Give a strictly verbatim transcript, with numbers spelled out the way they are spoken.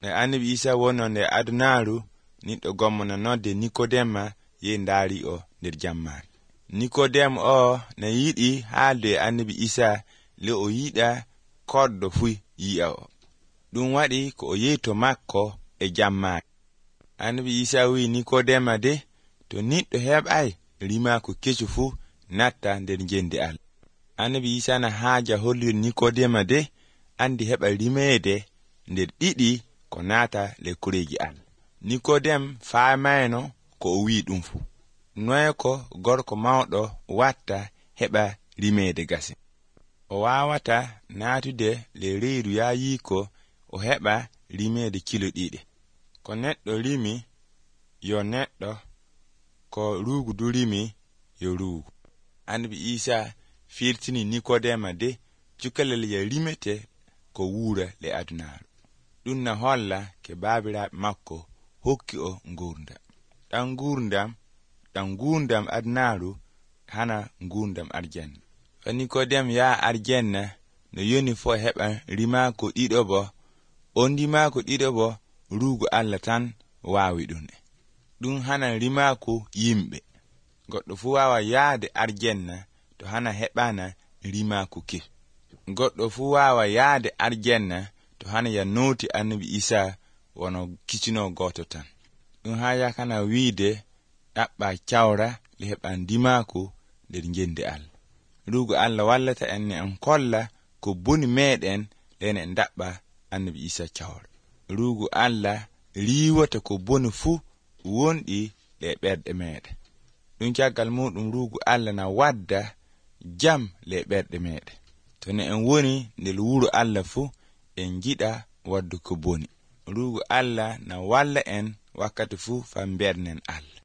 ne annabi Isa wononde adunaru ni to gommona nodde Nikodema ye ndari o nder jammare. Nikodem o na yiɗi haalde annabi Isa le o yiɗa koddo fu yi'a o. Ɗum waɗi ko o yeeto makko e jammare. Annabi Isa wi Nikodema de to niɗɗo heɓay rimako kecu fu natta nder jende Allah. Annabi Isa na haaja holli Nikodema de andi heɓa rimeede nder ɗiɗi ko naata le kureji Allah. Nikodem faamayno ko o wi ɗum fu. Noye ko gorko mawɗo watta heɓa rimeede gase. O wawata naatude le reedu yayi ko o heɓa rimeede kilo ɗiɗi. Ko neɗɗo rimi yo neɗɗo, ko ruugu du rimi yo ruugu. Annabi Isa firtini Nikodema de cukalel ya rimete ko wuura le adunaru. Ɗum na holla ke baabiraaɓe makko hokki o ngurdam. Ɗan ngurdam, ɗan ngurdam adunaru hana ngurdam arjanna. Fa Nikodem ya arjanna no yoni fo heɓa rimako ɗiɗo bo, on rimako ɗiɗo bo ruugu Allah tan waawi ɗum. Ɗum hana rimako yimɓe. Goɗɗo fu wawa yaade arjanna to hana heɓana rimako ke. Goɗɗo fu wawa yaade arjanna to hana ya noti annabi Isa wono kicino goto tan. Ɗum ha yakana wiide ɗaɓɓa cawra le heɓa ndimako nder jende Allah. Ruugu Allah wallata en en kolla ko boni meɗen len en daɓɓa annabi Isa cawra. Ruugu Allah riwata ko boni fu wonɗi le ɓerɗe meɗen. Ɗum caggal muɗum ruugu Allah na wadda jam le ɓerɗe meɗen. To ne en woni nder wuro Allah fu en jiɗa waddu ko boni. Ruugu Allah na walla en wakkati fu fa bernen Allah.